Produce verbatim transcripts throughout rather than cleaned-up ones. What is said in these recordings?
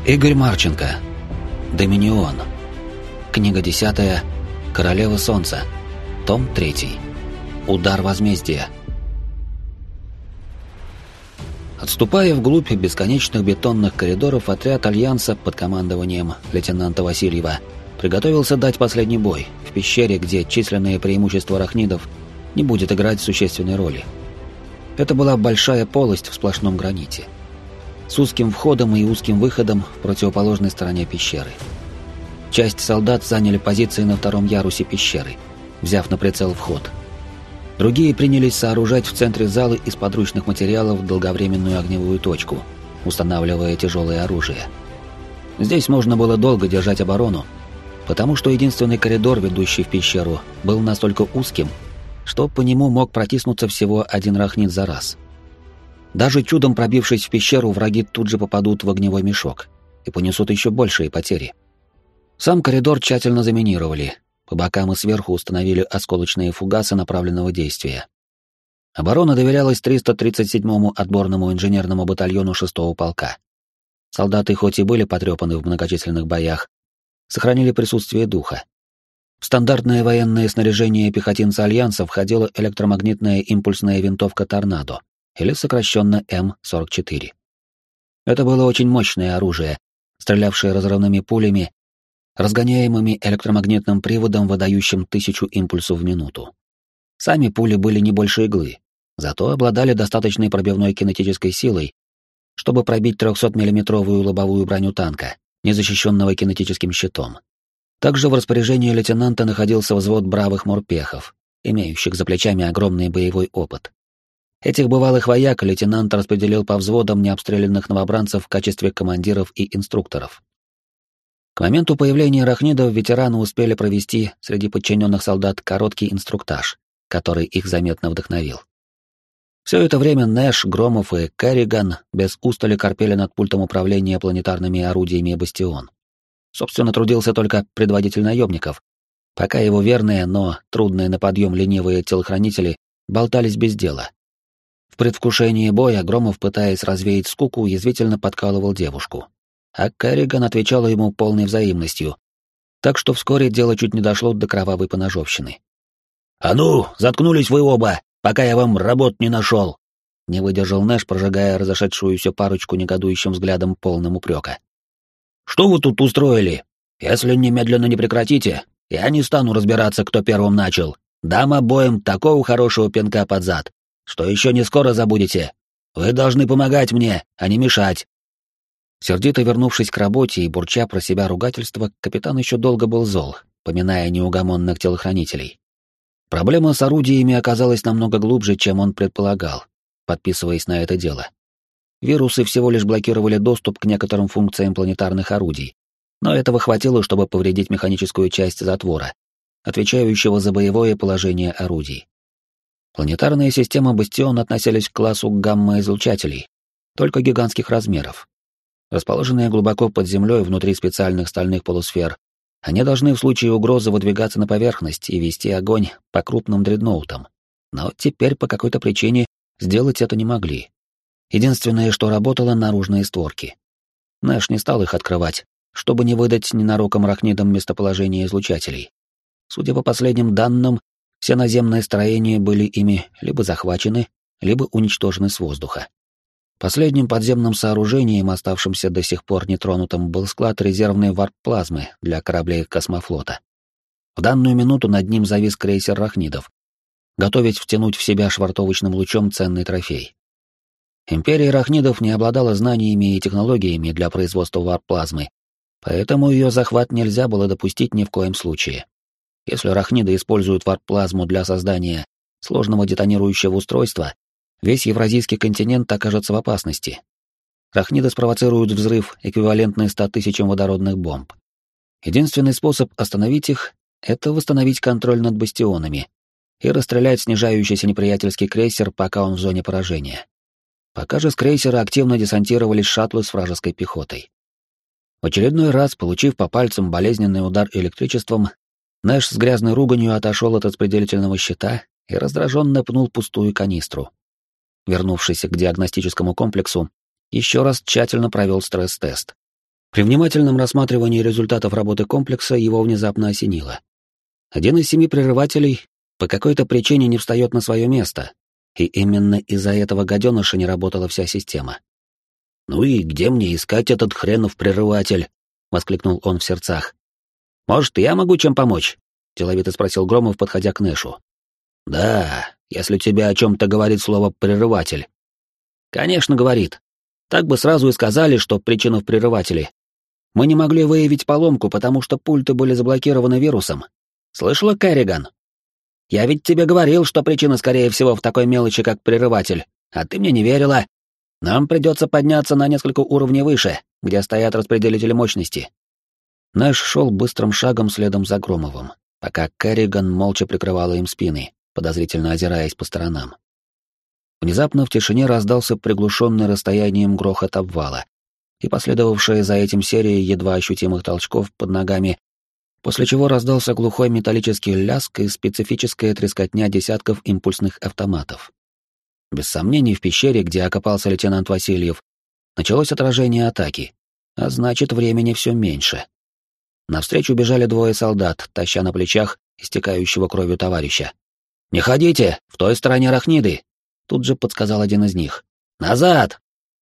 Игорь Марченко. Доминион. Книга десятая. Королева Солнца. Том третий. Удар возмездия. Отступая вглубь бесконечных бетонных коридоров, отряд Альянса под командованием лейтенанта Васильева приготовился дать последний бой в пещере, где численное преимущество арахнидов не будет играть существенной роли. Это была большая полость в сплошном граните, с узким входом и узким выходом в противоположной стороне пещеры. Часть солдат заняли позиции на втором ярусе пещеры, взяв на прицел вход. Другие принялись сооружать в центре зала из подручных материалов долговременную огневую точку, устанавливая тяжелое оружие. Здесь можно было долго держать оборону, потому что единственный коридор, ведущий в пещеру, был настолько узким, что по нему мог протиснуться всего один рахнид за раз. Даже чудом пробившись в пещеру, враги тут же попадут в огневой мешок и понесут еще большие потери. Сам коридор тщательно заминировали, по бокам и сверху установили осколочные фугасы направленного действия. Оборона доверялась триста тридцать седьмому отборному инженерному батальону шестого полка. Солдаты хоть и были потрепаны в многочисленных боях, сохранили присутствие духа. В стандартное военное снаряжение пехотинца Альянса входила электромагнитная импульсная винтовка «Торнадо», или сокращенно эм сорок четыре. Это было очень мощное оружие, стрелявшее разрывными пулями, разгоняемыми электромагнитным приводом, выдающим тысячу импульсов в минуту. Сами пули были не больше иглы, зато обладали достаточной пробивной кинетической силой, чтобы пробить трехсотмиллиметровую лобовую броню танка, не защищенного кинетическим щитом. Также в распоряжении лейтенанта находился взвод бравых морпехов, имеющих за плечами огромный боевой опыт. Этих бывалых вояк лейтенант распределил по взводам необстрелянных новобранцев в качестве командиров и инструкторов. К моменту появления рахнидов ветераны успели провести среди подчиненных солдат короткий инструктаж, который их заметно вдохновил. Все это время Нэш, Громов и Керриган без устали корпели над пультом управления планетарными орудиями «Бастион». Собственно, трудился только предводитель наемников, пока его верные, но трудные на подъем ленивые телохранители болтались без дела. В предвкушении боя Громов, пытаясь развеять скуку, язвительно подкалывал девушку, а Керриган отвечала ему полной взаимностью, так что вскоре дело чуть не дошло до кровавой поножовщины. «А ну, заткнулись вы оба, пока я вам работ не нашел!» Не выдержал Нэш, прожигая разошедшуюся парочку негодующим взглядом, полным упрека. «Что вы тут устроили? Если немедленно не прекратите, я не стану разбираться, кто первым начал. Дам обоим такого хорошего пинка под зад, что еще не скоро забудете. Вы должны помогать мне, а не мешать». Сердито вернувшись к работе и бурча про себя ругательства, капитан еще долго был зол, поминая неугомонных телохранителей. Проблема с орудиями оказалась намного глубже, чем он предполагал, подписываясь на это дело. Вирусы всего лишь блокировали доступ к некоторым функциям планетарных орудий, но этого хватило, чтобы повредить механическую часть затвора, отвечающего за боевое положение орудий. Планетарные системы «Бастион» относились к классу гамма-излучателей, только гигантских размеров. Расположенные глубоко под землей внутри специальных стальных полусфер, они должны в случае угрозы выдвигаться на поверхность и вести огонь по крупным дредноутам. Но теперь по какой-то причине сделать это не могли. Единственное, что работало — наружные створки. Нэш не стал их открывать, чтобы не выдать ненароком рахнидам местоположение излучателей. Судя по последним данным, все наземные строения были ими либо захвачены, либо уничтожены с воздуха. Последним подземным сооружением, оставшимся до сих пор нетронутым, был склад резервной варп-плазмы для кораблей космофлота. В данную минуту над ним завис крейсер рахнидов, готовясь втянуть в себя швартовочным лучом ценный трофей. Империя рахнидов не обладала знаниями и технологиями для производства варп-плазмы, поэтому ее захват нельзя было допустить ни в коем случае. Если рахниды используют варп-плазму для создания сложного детонирующего устройства, весь евразийский континент окажется в опасности. Рахниды спровоцируют взрыв, эквивалентный ста тысячам водородных бомб. Единственный способ остановить их — это восстановить контроль над бастионами и расстрелять снижающийся неприятельский крейсер, пока он в зоне поражения. Пока же с крейсера активно десантировались шаттлы с вражеской пехотой. В очередной раз, получив по пальцам болезненный удар электричеством, Нэш с грязной руганью отошел от распределительного щита и раздраженно пнул пустую канистру. Вернувшись к диагностическому комплексу, еще раз тщательно провел стресс-тест. При внимательном рассматривании результатов работы комплекса его внезапно осенило. Один из семи прерывателей по какой-то причине не встает на свое место, и именно из-за этого гаденыша не работала вся система. «Ну и где мне искать этот хренов прерыватель?» — воскликнул он в сердцах. «Может, я могу чем помочь?» — деловито спросил Громов, подходя к Нэшу. «Да, если тебе о чем-то говорит слово «прерыватель». «Конечно, говорит. Так бы сразу и сказали, что причина в прерывателе. Мы не могли выявить поломку, потому что пульты были заблокированы вирусом. Слышала, Керриган? Я ведь тебе говорил, что причина, скорее всего, в такой мелочи, как прерыватель, а ты мне не верила. Нам придется подняться на несколько уровней выше, где стоят распределители мощности». Нэш шел быстрым шагом следом за Громовым, пока Керриган молча прикрывала им спины, подозрительно озираясь по сторонам. Внезапно в тишине раздался приглушенный расстоянием грохот обвала и последовавшая за этим серия едва ощутимых толчков под ногами, после чего раздался глухой металлический лязг и специфическая трескотня десятков импульсных автоматов. Без сомнений, в пещере, где окопался лейтенант Васильев, началось отражение атаки, а значит, времени все меньше. Навстречу бежали двое солдат, таща на плечах истекающего кровью товарища. «Не ходите! В той стороне рахниды!» — тут же подсказал один из них. «Назад!»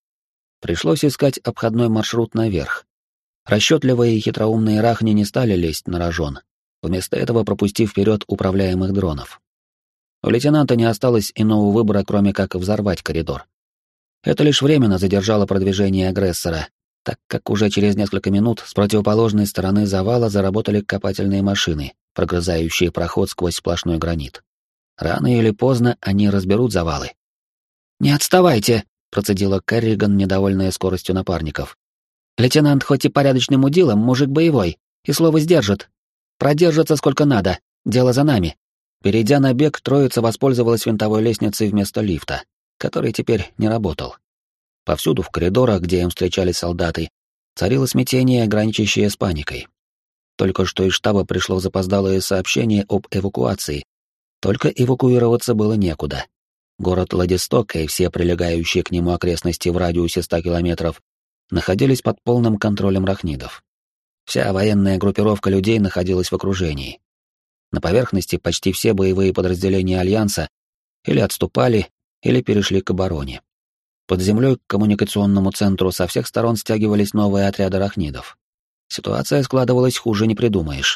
Пришлось искать обходной маршрут наверх. Расчетливые и хитроумные рахни не стали лезть на рожон, вместо этого пропустив вперед управляемых дронов. У лейтенанта не осталось иного выбора, кроме как взорвать коридор. Это лишь временно задержало продвижение агрессора, так как уже через несколько минут с противоположной стороны завала заработали копательные машины, прогрызающие проход сквозь сплошной гранит. Рано или поздно они разберут завалы. «Не отставайте!» — процедила Керриган, недовольная скоростью напарников. «Лейтенант хоть и порядочным мудилом, мужик боевой, и слово сдержит. Продержится сколько надо, дело за нами». Перейдя на бег, троица воспользовалась винтовой лестницей вместо лифта, который теперь не работал. Повсюду в коридорах, где им встречались солдаты, царило смятение, граничащее с паникой. Только что из штаба пришло запоздалое сообщение об эвакуации. Только эвакуироваться было некуда. Город Владисток и все прилегающие к нему окрестности в радиусе ста километров находились под полным контролем рахнидов. Вся военная группировка людей находилась в окружении. На поверхности почти все боевые подразделения Альянса или отступали, или перешли к обороне. Под землей к коммуникационному центру со всех сторон стягивались новые отряды рахнидов. Ситуация складывалась хуже не придумаешь.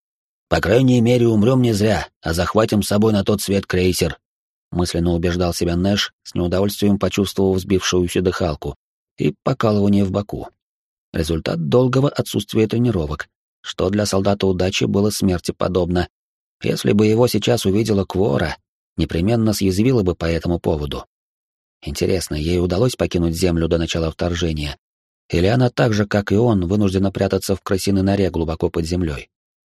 «По крайней мере, умрем не зря, а захватим с собой на тот свет крейсер», мысленно убеждал себя Нэш, с неудовольствием почувствовав сбившуюся дыхалку и покалывание в боку. Результат долгого отсутствия тренировок, что для солдата удачи было смерти подобно. Если бы его сейчас увидела Квора, непременно съязвила бы по этому поводу. Интересно, ей удалось покинуть Землю до начала вторжения? Или она так же, как и он, вынуждена прятаться в крысинойноре глубоко под землей?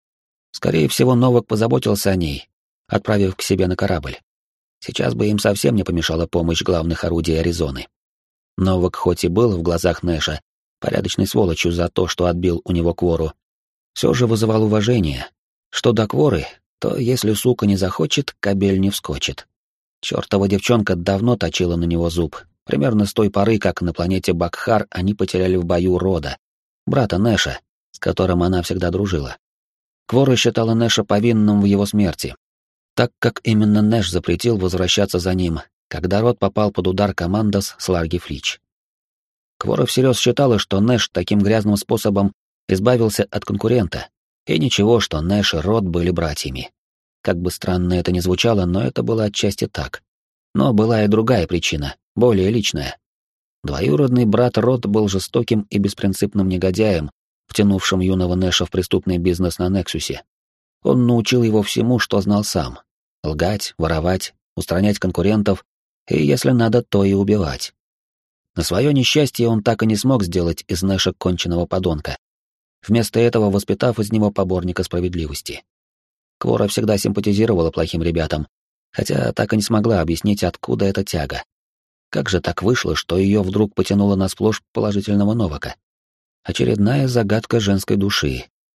Скорее всего, Новак позаботился о ней, отправив к себе на корабль. Сейчас бы им совсем не помешала помощь главных орудий Аризоны. Новак хоть и был в глазах Нэша порядочной сволочью за то, что отбил у него Квору, все же вызывал уважение. Что до Кворы, то если сука не захочет, кобель не вскочит. Чёртова девчонка давно точила на него зуб, примерно с той поры, как на планете Бакхар они потеряли в бою Рода, брата Нэша, с которым она всегда дружила. Квора считала Нэша повинным в его смерти, так как именно Нэш запретил возвращаться за ним, когда Род попал под удар командос с Ларги Флич. Квора всерьез считала, что Нэш таким грязным способом избавился от конкурента, и ничего, что Нэш и Род были братьями. Как бы странно это ни звучало, но это было отчасти так. Но была и другая причина, более личная. Двоюродный брат Род был жестоким и беспринципным негодяем, втянувшим юного Нэша в преступный бизнес на Нексусе. Он научил его всему, что знал сам. Лгать, воровать, устранять конкурентов, и, если надо, то и убивать. На свое несчастье он так и не смог сделать из Нэша конченого подонка, вместо этого воспитав из него поборника справедливости. Квора всегда симпатизировала плохим ребятам, хотя так и не смогла объяснить, откуда эта тяга. Как же так вышло, что ее вдруг потянуло на сплошь положительного Новака? Очередная загадка женской души,